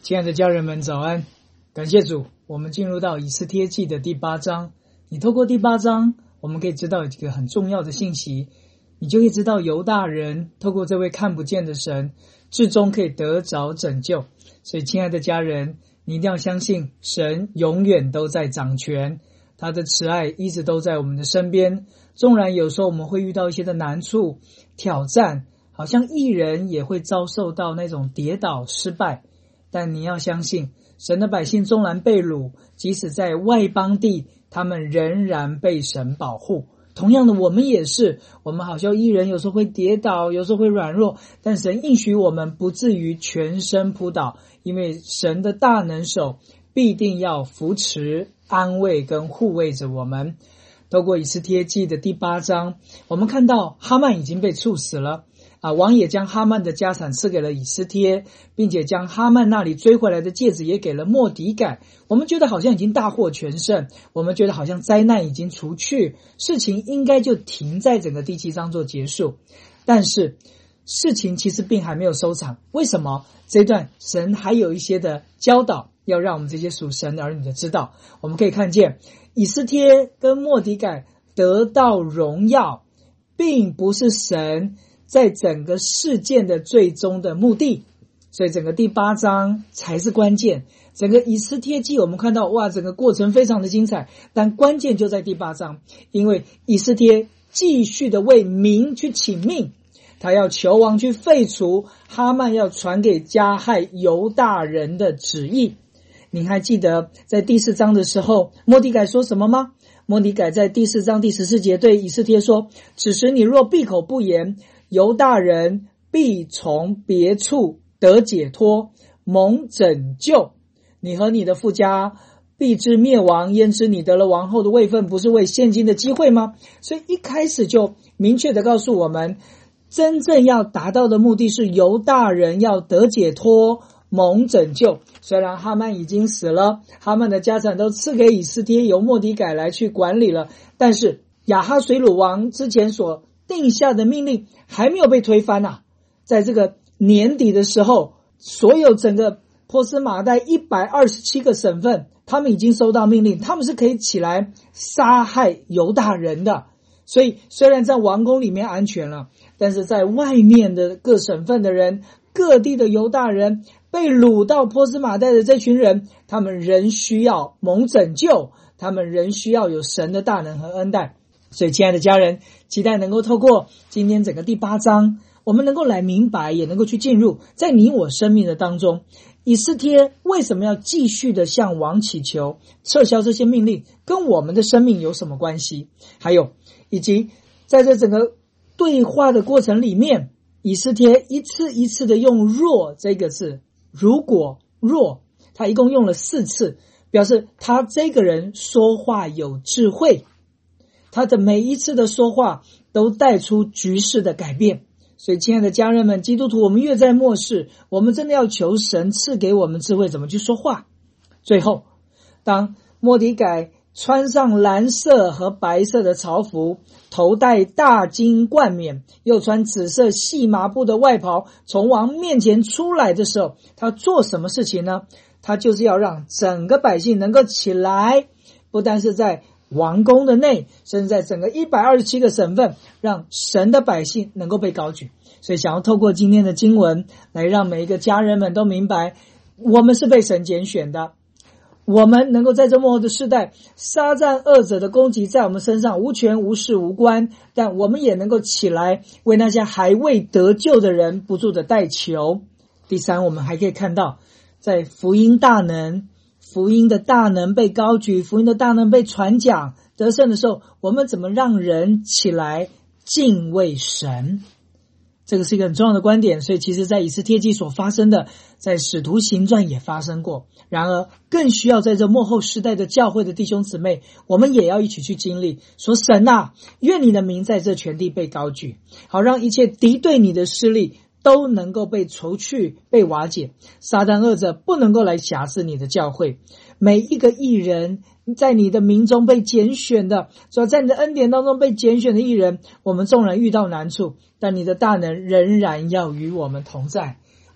亲爱的家人们早安，感谢主，我们进入到以斯帖记的第8章。你透过第8章，我们可以知道一个很重要的信息，你就会知道犹大人透过这位看不见的神，至终可以得着拯救。所以亲爱的家人，你一定要相信神永远都在掌权，他的慈爱一直都在我们的身边。纵然有时候我们会遇到一些的难处挑战，好像义人也会遭受到那种跌倒失败，但你要相信神的百姓纵然被掳，即使在外邦地，他们仍然被神保护。同样的，我们也是，我们好像义人有时候会跌倒，有时候会软弱，但神应许我们不至于全身扑倒，因为神的大能手必定要扶持、安慰跟护卫着我们。透过以斯帖记的第8章，我们看到哈曼已经被处死了，王也将哈曼的家产赐给了以斯帖，并且将哈曼那里追回来的戒指也给了末底改。我们觉得好像已经大获全胜，我们觉得好像灾难已经除去，事情应该就停在整个第7章做结束。但是事情其实并还没有收场，为什么？这一段神还有一些的教导要让我们这些属神的儿女的知道。我们可以看见以斯帖跟末底改得到荣耀，并不是神在整个事件的最终的目的，所以整个第8章才是关键。整个以斯帖记我们看到，哇，整个过程非常的精彩，但关键就在第8章，因为以斯帖继续的为民去请命，他要求王去废除哈曼要传给加害犹大人的旨意。您还记得在第4章的时候，末底改说什么吗？末底改在第4章第14节对以斯帖说，此时你若闭口不言，犹大人必从别处得解脱，蒙拯救，你和你的父家必至灭亡。焉知你得了王后的位分，不是为现今的机会吗？所以一开始就明确的告诉我们，真正要达到的目的是犹大人要得解脱，蒙拯救。虽然哈曼已经死了，哈曼的家产都赐给以斯帖，由末底改来去管理了，但是亚哈随鲁王之前所定下的命令还没有被推翻啊。在这个年底的时候，所有整个波斯马代127个省份，他们已经收到命令，他们是可以起来杀害犹大人的。所以虽然在王宫里面安全了，但是在外面的各省份的人，各地的犹大人被掳到波斯马代的这群人，他们仍需要蒙拯救，他们仍需要有神的大能和恩待。所以亲爱的家人，期待能够透过今天整个第8章，我们能够来明白，也能够去进入在你我生命的当中，以斯帖为什么要继续的向王祈求撤销这些命令，跟我们的生命有什么关系？还有以及在这整个对话的过程里面，以斯帖一次一次的用若这个字，如果若，他一共用了4次，表示他这个人说话有智慧，他的每一次的说话都带出局势的改变。所以亲爱的家人们，基督徒我们越在末世，我们真的要求神赐给我们智慧怎么去说话。最后当末底改穿上蓝色和白色的朝服，头戴大金冠冕，又穿紫色细麻布的外袍，从王面前出来的时候，他做什么事情呢？他就是要让整个百姓能够起来，不但是在王宫的内，甚至在整个127个省份，让神的百姓能够被高举。所以想要透过今天的经文来让每一个家人们都明白，我们是被神拣选的，我们能够在这末后的世代，撒旦恶者的攻击在我们身上无权无势无关，但我们也能够起来为那些还未得救的人不住的代求。第3，我们还可以看到在福音大能，福音的大能被高举，福音的大能被传讲得胜的时候，我们怎么让人起来敬畏神？这个是一个很重要的观点。所以其实在以斯帖记所发生的，在使徒行传也发生过，然而更需要在这末后时代的教会的弟兄姊妹，我们也要一起去经历，说神啊，愿你的名在这全地被高举，好让一切敌对你的势力都能够被除去，被瓦解，撒旦恶者不能够来辖制你的教会。每一个义人在你的名中被拣选的，所以在你的恩典当中被拣选的义人，我们纵然遇到难处，但你的大能仍然要与我们同在。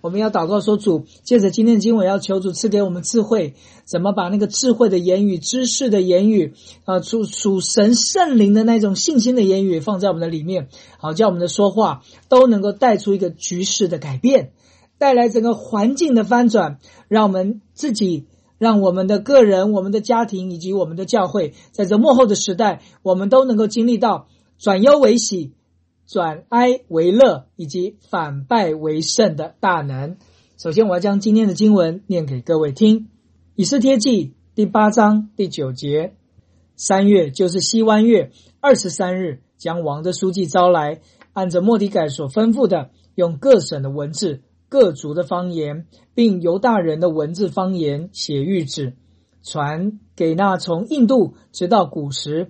我们要祷告说，主，借着今天的经文要求主赐给我们智慧，怎么把那个智慧的言语、知识的言语属神圣灵的那种信心的言语放在我们的里面，好叫我们的说话都能够带出一个局势的改变，带来整个环境的翻转，让我们自己，让我们的个人、我们的家庭以及我们的教会，在这末后的时代，我们都能够经历到转忧为喜、转哀为乐以及反败为胜的大能。首先我要将今天的经文念给各位听。以斯帖记第8章第9节，3月就是西湾月23日，将王的书记招来，按着末底改所吩咐的，用各省的文字、各族的方言，并犹大人的文字方言写谕旨，传给那从印度直到古时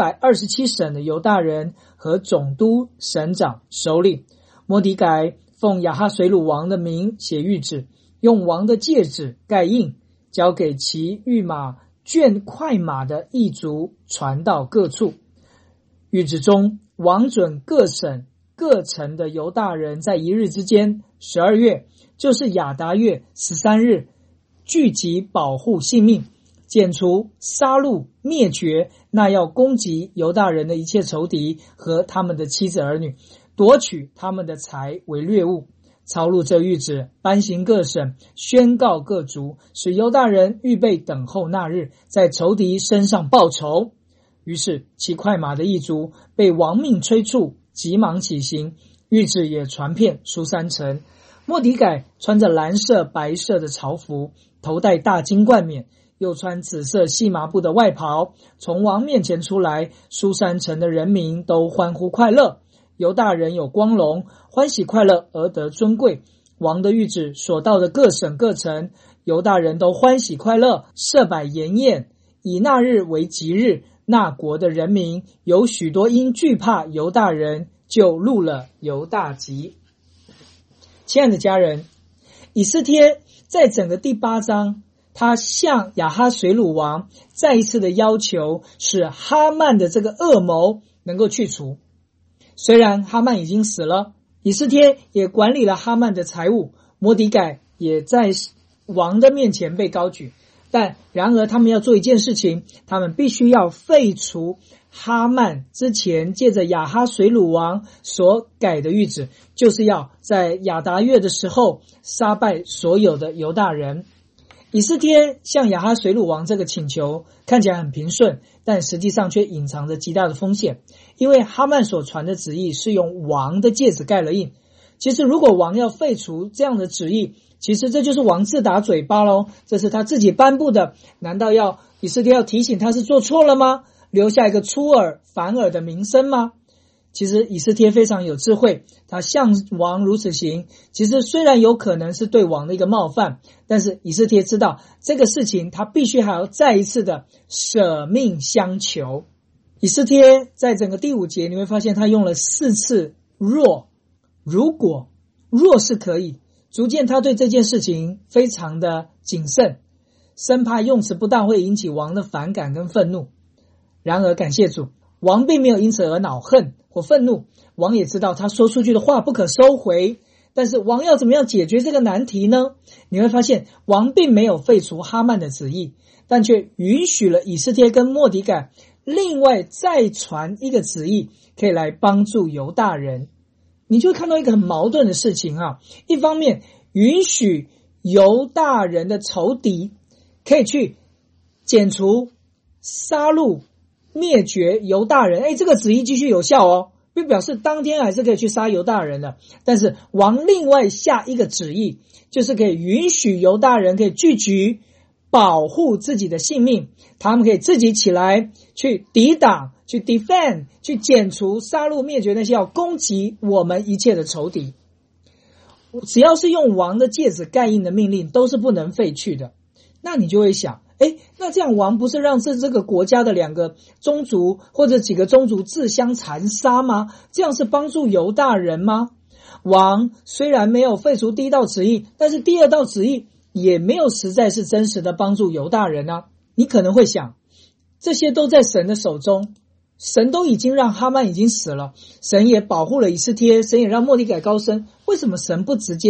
127省的犹大人和总督、省长、首领。末底改奉亚哈随鲁王的名写谕旨，用王的戒指盖印，交给骑御马、圈快马的异族，传到各处。谕旨中，王准各省各城的犹大人在一日之间，12月就是亚达月13日，聚集保护性命，剪除、杀戮、灭绝那要攻击犹大人的一切仇敌和他们的妻子儿女，夺取他们的财为掠物。抄录这谕旨，颁行各省，宣告各族，使犹大人预备等候那日，在仇敌身上报仇。于是骑快马的异族被王命催促，急忙起行，谕旨也传遍书珊城。末底改穿着蓝色白色的朝服，头戴大金冠冕，又穿紫色细麻布的外袍，从王面前出来，书珊城的人民都欢呼快乐。犹大人有光荣，欢喜快乐而得尊贵。王的谕旨所到的各省各城，犹大人都欢喜快乐，设摆筵宴，以那日为吉日。那国的人民有许多因惧怕犹大人，就入了犹大籍。亲爱的家人，以斯帖在整个第8章，他向亚哈随鲁王再一次的要求，使哈曼的这个恶谋能够去除。虽然哈曼已经死了，以斯帖也管理了哈曼的财物，末底改也在王的面前被高举，但然而他们要做一件事情，他们必须要废除哈曼之前借着亚哈随鲁王所改的谕旨，就是要在亚达月的时候杀败所有的犹大人。以斯帖向亚哈随鲁王这个请求看起来很平顺，但实际上却隐藏着极大的风险，因为哈曼所传的旨意是用王的戒指盖了印。其实如果王要废除这样的旨意，其实这就是王自打嘴巴咯，这是他自己颁布的，难道以斯帖要提醒他是做错了吗？留下一个出尔反尔的名声吗？其实以斯帖非常有智慧，他向王如此行，其实虽然有可能是对王的一个冒犯，但是以斯帖知道这个事情他必须还要再一次的舍命相求。以斯帖在整个第5节你会发现他用了4次若，如果，若是可以，逐渐他对这件事情非常的谨慎，生怕用词不当会引起王的反感跟愤怒。然而感谢主，王并没有因此而恼恨或愤怒，王也知道他说出去的话不可收回。但是王要怎么样解决这个难题呢？你会发现王并没有废除哈曼的旨意，但却允许了以斯帖跟末底改另外再传一个旨意，可以来帮助犹大人。你就会看到一个很矛盾的事情啊，一方面允许犹大人的仇敌可以去剪除、杀戮、灭绝犹大人，这个旨意继续有效哦，并表示当天还是可以去杀犹大人的。但是王另外下一个旨意，就是可以允许犹大人可以聚集，保护自己的性命，他们可以自己起来去抵挡、去 defend、去剪除、杀戮、灭绝那些要攻击我们一切的仇敌。只要是用王的戒指盖印的命令，都是不能废去的。那你就会想，那这样王不是让这个国家的2个宗族或者几个宗族自相残杀吗？这样是帮助犹大人吗？王虽然没有废除第1道旨意，但是第2道旨意也没有实在是真实的帮助犹大人啊。你可能会想，这些都在神的手中，神都已经让哈曼已经死了，神也保护了以斯帖，神也让末底改高升，为什么神不直接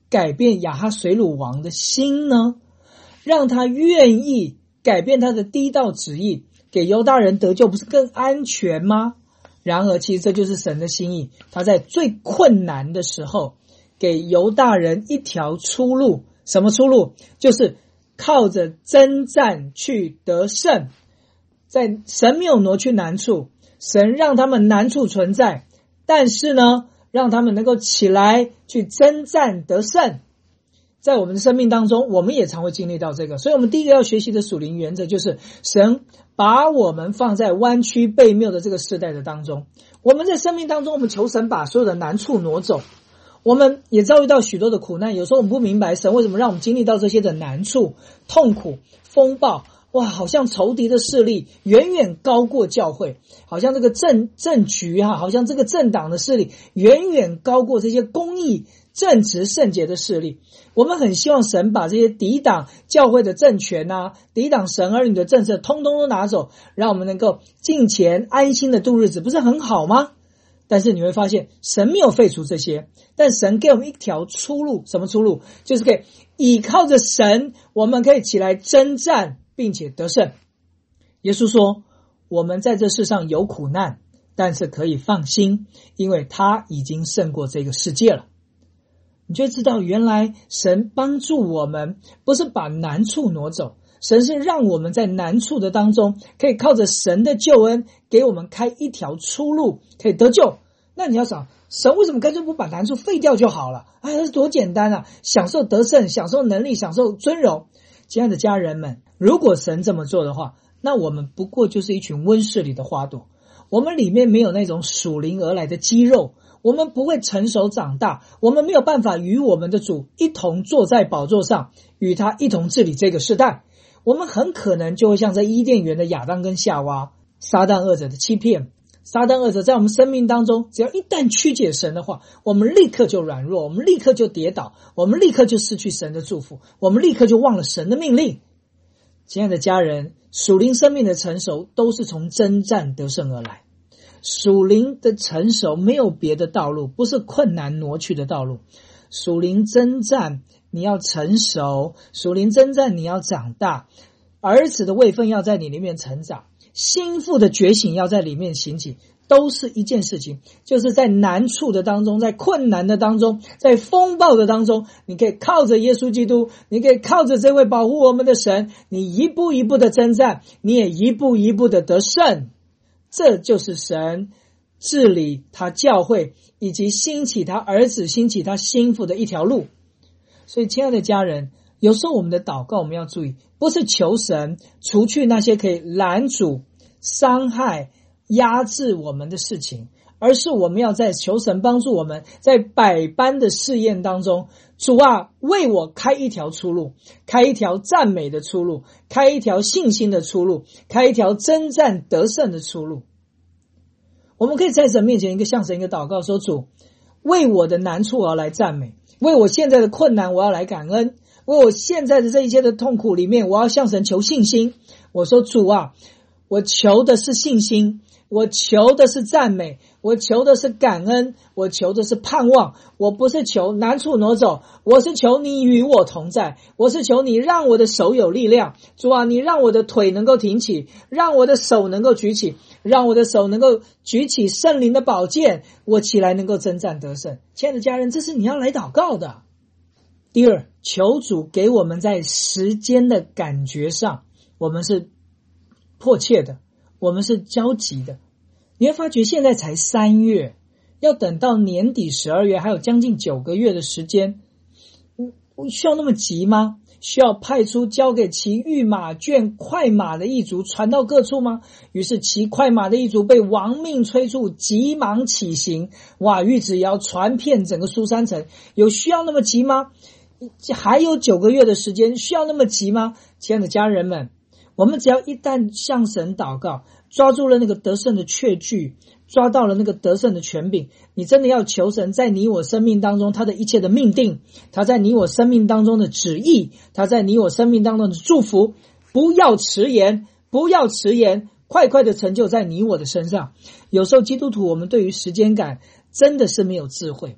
改变亚哈随鲁王的心呢？让他愿意改变他的第一道旨意，给犹大人得救，不是更安全吗？然而其实这就是神的心意，他在最困难的时候给犹大人一条出路。什么出路？就是靠着征战去得胜。在神没有挪去难处，神让他们难处存在，但是呢，让他们能够起来去征战得胜。在我们的生命当中，我们也常会经历到这个，所以我们第一个要学习的属灵原则就是神把我们放在弯曲悖谬的这个世代的当中。我们在生命当中，我们求神把所有的难处挪走，我们也遭遇到许多的苦难，有时候我们不明白神为什么让我们经历到这些的难处、痛苦、风暴。哇，好像仇敌的势力远远高过教会，好像这个政局好像这个政党的势力远远高过这些公义、正直、圣洁的势力。我们很希望神把这些抵挡教会的政权抵挡神儿女的政策通通都拿走，让我们能够敬虔安心的度日子，不是很好吗？但是你会发现神没有废除这些，但神给我们一条出路。什么出路？就是可以倚靠着神，我们可以起来征战并且得胜。耶稣说，我们在这世上有苦难，但是可以放心，因为他已经胜过这个世界了。你就会知道，原来神帮助我们不是把难处挪走，神是让我们在难处的当中可以靠着神的救恩给我们开一条出路，可以得救。那你要想，神为什么干脆不把难处废掉就好了？这是多简单啊！享受得胜，享受能力，享受尊荣。亲爱的家人们，如果神这么做的话，那我们不过就是一群温室里的花朵，我们里面没有那种属灵而来的肌肉，我们不会成熟长大，我们没有办法与我们的主一同坐在宝座上，与他一同治理这个世代。我们很可能就会像在伊甸园的亚当跟夏娃，撒旦恶者的欺骗，撒旦恶者在我们生命当中，只要一旦曲解神的话，我们立刻就软弱，我们立刻就跌倒，我们立刻就失去神的祝福，我们立刻就忘了神的命令。亲爱的家人，属灵生命的成熟都是从征战得胜而来。属灵的成熟没有别的道路，不是困难挪去的道路。属灵征战你要成熟，属灵征战你要长大，儿子的位分要在你里面成长，心腹的觉醒要在里面兴起，都是一件事情，就是在难处的当中，在困难的当中，在风暴的当中，你可以靠着耶稣基督，你可以靠着这位保护我们的神，你一步一步的征战，你也一步一步的得胜。这就是神治理他教会以及兴起他儿子、兴起他心腹的一条路。所以亲爱的家人，有时候我们的祷告我们要注意，不是求神除去那些可以拦阻、伤害、压制我们的事情，而是我们要在求神帮助我们在百般的试验当中，主啊，为我开一条出路，开一条赞美的出路，开一条信心的出路，开一条征战得胜的出路。我们可以在神面前向神一个祷告，说，主，为我的难处我要来赞美，为我现在的困难我要来感恩，为我现在的这一切的痛苦里面我要向神求信心。我说，主啊，我求的是信心，我求的是赞美，我求的是感恩，我求的是盼望。我不是求难处挪走，我是求你与我同在，我是求你让我的手有力量。主啊，你让我的腿能够挺起，让我的手能够举起，让我的手能够举起圣灵的宝剑，我起来能够征战得胜。亲爱的家人，这是你要来祷告的。第二，求主给我们在时间的感觉上，我们是迫切的，我们是焦急的。你会发觉现在才3月，要等到年底12月，还有将近9个月的时间，需要那么急吗？需要派出交给骑御马圈快马的一族传到各处吗？于是骑快马的一族被亡命催促，急忙起行。哇，谕旨也要传遍整个苏珊城，有需要那么急吗？还有9个月的时间，需要那么急吗？亲爱的家人们，我们只要一旦向神祷告，抓住了那个得胜的确据，抓到了那个得胜的权柄，你真的要求神在你我生命当中他的一切的命定，他在你我生命当中的旨意，他在你我生命当中的祝福，不要迟延，不要迟延，快快的成就在你我的身上。有时候基督徒我们对于时间感真的是没有智慧，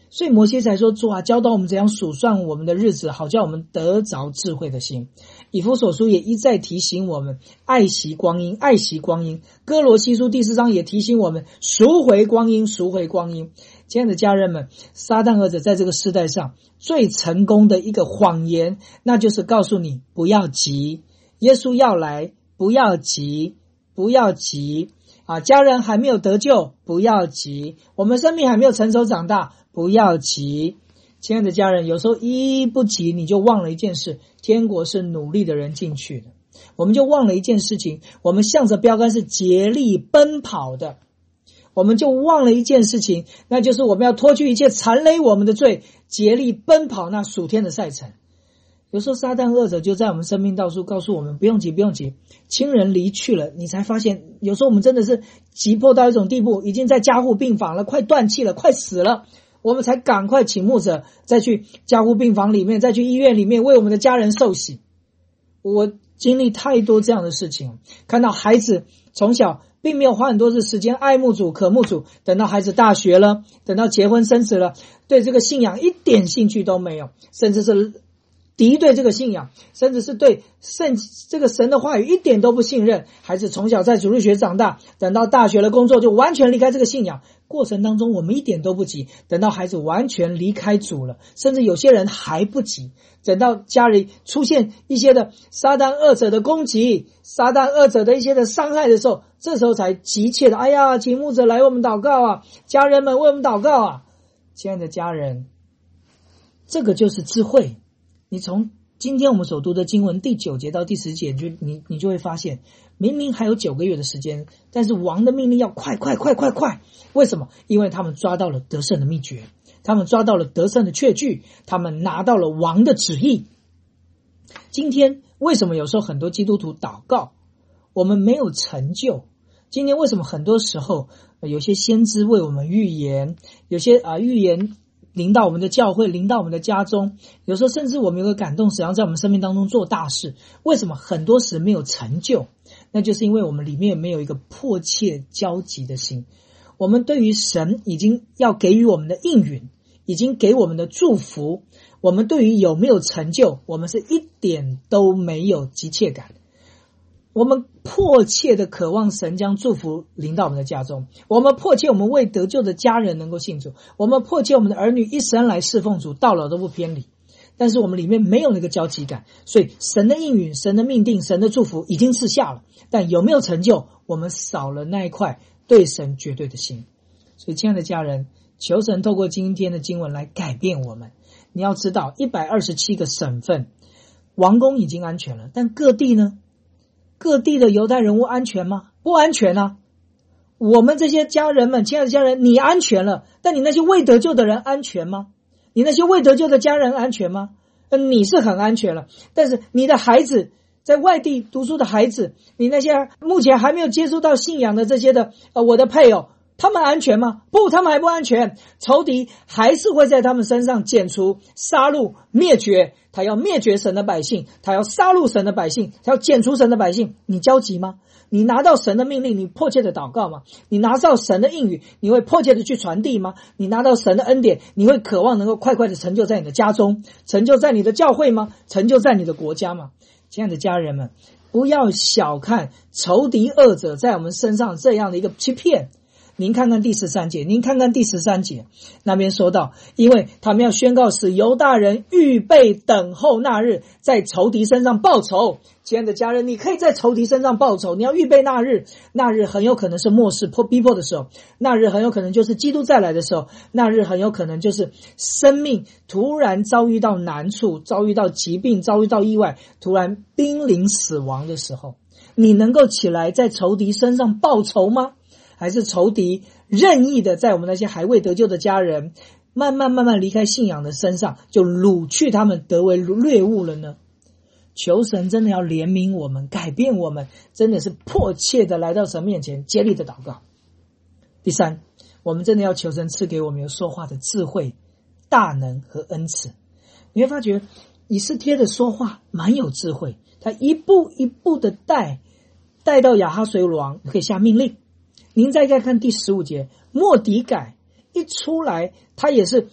所以摩西才说，主啊，教导我们怎样数算我们的日子，好叫我们得着智慧的心。以弗所书也一再提醒我们爱惜光阴，爱惜光阴。哥罗西书第4章也提醒我们赎回光阴，赎回光阴。亲爱的家人们，撒旦儿子在这个世代上最成功的一个谎言，那就是告诉你不要急，耶稣要来，不要急，不要急啊！家人还没有得救，不要急；我们生命还没有成熟长大，不要急。亲爱的家人，有时候一不急，你就忘了一件事，天国是努力的人进去的。我们就忘了一件事情，我们向着标杆是竭力奔跑的。我们就忘了一件事情，那就是我们要脱去一切缠累我们的罪，竭力奔跑那属天的赛程。有时候撒旦恶者就在我们生命道处告诉我们，不用急，不用急，亲人离去了，你才发现有时候我们真的是急迫到一种地步，已经在加护病房了，快断气了，快死了，我们才赶快请牧者再去加护病房里面，再去医院里面为我们的家人受洗。我经历太多这样的事情，看到孩子从小并没有花很多的时间爱慕主渴慕主，等到孩子大学了，等到结婚生子了，对这个信仰一点兴趣都没有，甚至是敌对这个信仰，甚至是对这个神的话语一点都不信任。孩子从小在主日学长大，等到大学了工作就完全离开这个信仰，过程当中我们一点都不急，等到孩子完全离开主了，甚至有些人还不急，等到家里出现一些的撒旦恶者的攻击，撒旦恶者的一些的伤害的时候，这时候才急切的，哎呀，请牧者来为我们祷告啊，家人们为我们祷告啊。亲爱的家人，这个就是智慧。你从今天我们所读的经文第9节到第10节，你就会发现，明明还有9个月的时间，但是王的命令要快，为什么？因为他们抓到了得胜的秘诀，他们抓到了得胜的确据，他们拿到了王的旨意。今天为什么有时候很多基督徒祷告我们没有成就？今天为什么很多时候有些先知为我们预言，有些预言临到我们的教会，临到我们的家中，有时候甚至我们有个感动，想要在我们生命当中做大事，为什么很多时没有成就？那就是因为我们里面没有一个迫切焦急的心。我们对于神已经要给予我们的应允，已经给我们的祝福，我们对于有没有成就，我们是一点都没有急切感。我们迫切的渴望神将祝福临到我们的家中，我们迫切我们为得救的家人能够信主，我们迫切我们的儿女一生来侍奉主，到老都不偏离。但是我们里面没有那个焦急感，所以神的应允，神的命定，神的祝福已经赐下了，但有没有成就，我们少了那一块对神绝对的心。所以亲爱的家人，求神透过今天的经文来改变我们。你要知道127个省份，王宫已经安全了，但各地呢？各地的犹太人物安全吗？不安全啊。我们这些家人们，亲爱的家人，你安全了，但你那些未得救的人安全吗？你那些未得救的家人安全吗？你是很安全了，但是你的孩子，在外地读书的孩子，你那些目前还没有接触到信仰的这些的我的配偶，他们安全吗？不，他们还不安全。仇敌还是会在他们身上剪除、杀戮、灭绝。他要灭绝神的百姓，他要杀戮神的百姓，他要剪除神的百姓。你焦急吗？你拿到神的命令，你迫切的祷告吗？你拿到神的应许，你会迫切的去传递吗？你拿到神的恩典，你会渴望能够快快的成就在你的家中，成就在你的教会吗？成就在你的国家吗？亲爱的家人们，不要小看仇敌恶者在我们身上这样的一个欺骗。您看看第13节，那边说到，因为他们要宣告使犹大人预备等候那日，在仇敌身上报仇。亲爱的家人，你可以在仇敌身上报仇，你要预备那日，那日很有可能是末世逼迫的时候，那日很有可能就是基督再来的时候，那日很有可能就是生命突然遭遇到难处，遭遇到疾病，遭遇到意外，突然濒临死亡的时候，你能够起来在仇敌身上报仇吗？还是仇敌任意的在我们那些还未得救的家人慢慢离开信仰的身上，就掳去他们得为掠物了呢？求神真的要怜悯我们，改变我们，真的是迫切的来到神面前竭力的祷告。第三，我们真的要求神赐给我们有说话的智慧、大能和恩赐。你会发觉以斯帖的说话蛮有智慧，他一步一步的带到亚哈随鲁王可以下命令。您再看第15节，末底改一出来，他也是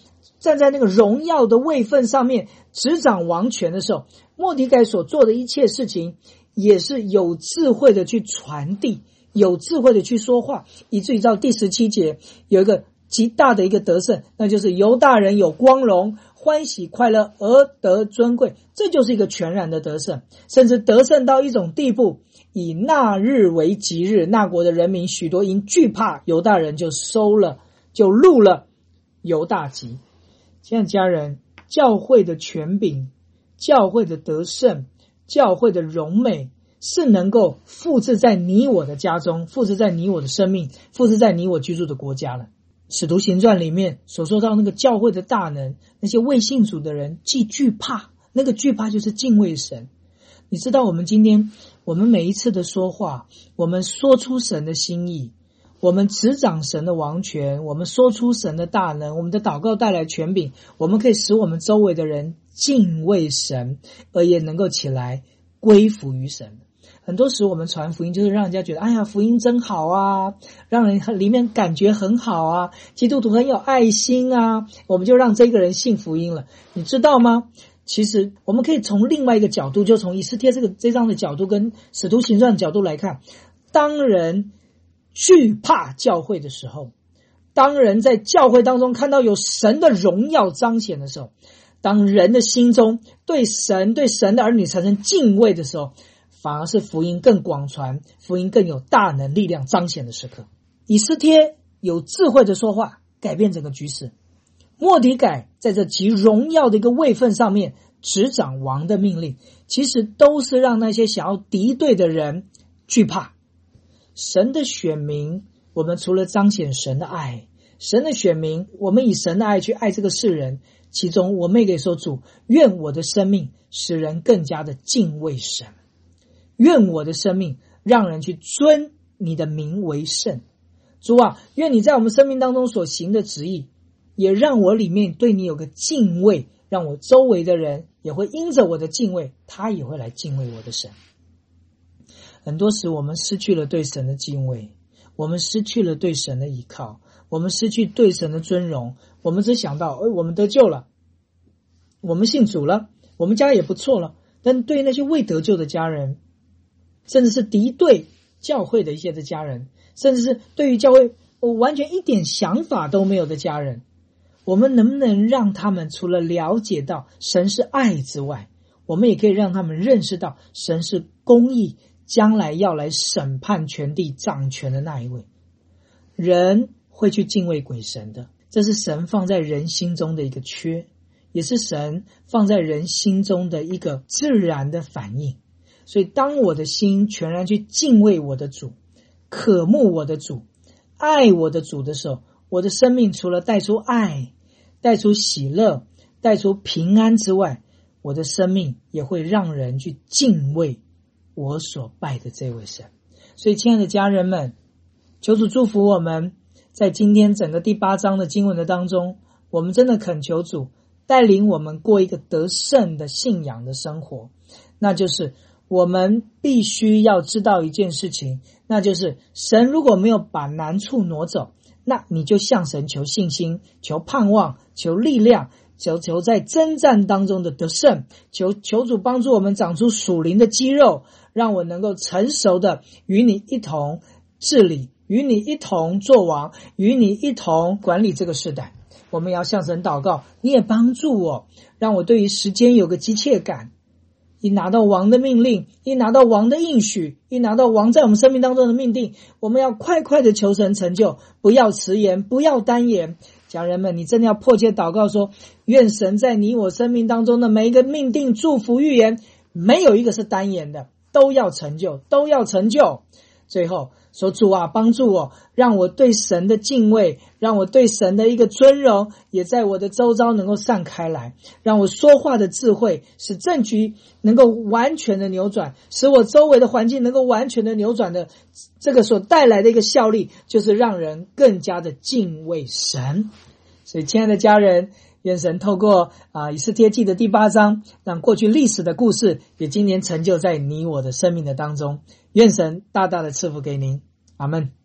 站在那个荣耀的位分上面执掌王权的时候，末底改所做的一切事情也是有智慧的去传递，有智慧的去说话，以至于到第17节有一个极大的一个得胜，那就是犹大人有光荣，欢喜快乐而得尊贵，这就是一个全然的得胜，甚至得胜到一种地步，以那日为吉日，那国的人民许多因惧怕犹大人就录了犹大籍。亲爱的家人，教会的权柄，教会的得胜，教会的荣美是能够复制在你我的家中，复制在你我的生命，复制在你我居住的国家了。使徒行传里面所说到那个教会的大能，那些未信主的人既惧怕，那个惧怕就是敬畏神。你知道我们今天我们每一次的说话，我们说出神的心意，我们执掌神的王权，我们说出神的大能，我们的祷告带来权柄，我们可以使我们周围的人敬畏神，而也能够起来归服于神。很多时我们传福音就是让人家觉得，哎呀，福音真好啊，让人里面感觉很好啊，基督徒很有爱心啊，我们就让这个人信福音了。你知道吗？其实我们可以从另外一个角度，就从以斯帖这章的角度跟使徒行传的角度来看，当人惧怕教会的时候，当人在教会当中看到有神的荣耀彰显的时候，当人的心中对神的儿女产生敬畏的时候，反而是福音更广传，福音更有大能力量彰显的时刻。以斯帖有智慧的说话，改变整个局势。末底改在这极荣耀的一个位分上面执掌王的命令，其实都是让那些想要敌对的人惧怕。神的选民，我们除了彰显神的爱，神的选民，我们以神的爱去爱这个世人，其中我们也可以说，主，愿我的生命使人更加的敬畏神，愿我的生命让人去尊你的名为圣。主啊，愿你在我们生命当中所行的旨意，也让我里面对你有个敬畏，让我周围的人也会因着我的敬畏，他也会来敬畏我的神。很多时我们失去了对神的敬畏，我们失去了对神的依靠，我们失去对神的尊荣，我们只想到我们得救了，我们信主了，我们家也不错了。但对那些未得救的家人，甚至是敌对教会的一些的家人，甚至是对于教会完全一点想法都没有的家人，我们能不能让他们除了了解到神是爱之外，我们也可以让他们认识到神是公义，将来要来审判全地掌权的那一位。人会去敬畏鬼神的，这是神放在人心中的一个缺，也是神放在人心中的一个自然的反应。所以当我的心全然去敬畏我的主，渴慕我的主，爱我的主的时候，我的生命除了带出爱，带出喜乐，带出平安之外，我的生命也会让人去敬畏我所拜的这位神。所以亲爱的家人们，求主祝福我们，在今天整个第8章的经文的当中，我们真的恳求主带领我们过一个得胜的信仰的生活。那就是我们必须要知道一件事情，那就是神如果没有把难处挪走，那你就向神求信心，求盼望，求力量，求在征战当中的得胜，求主帮助我们长出属灵的肌肉，让我能够成熟的与你一同治理，与你一同作王，与你一同管理这个世代。我们要向神祷告，你也帮助我，让我对于时间有个急切感，一拿到王的命令，一拿到王的应许，一拿到王在我们生命当中的命定，我们要快快的求神成就，不要迟延，不要单延。家人们，你真的要迫切祷告说，愿神在你我生命当中的每一个命定、祝福、预言，没有一个是单延的，都要成就，都要成就。最后说，主啊，帮助我，让我对神的敬畏，让我对神的一个尊荣也在我的周遭能够散开来，让我说话的智慧使政局能够完全的扭转，使我周围的环境能够完全的扭转的，这个所带来的一个效力就是让人更加的敬畏神。所以亲爱的家人，愿神透过以斯帖记的第8章，让过去历史的故事也今年成就在你我的生命的当中。愿神大大的赐福给您，阿们。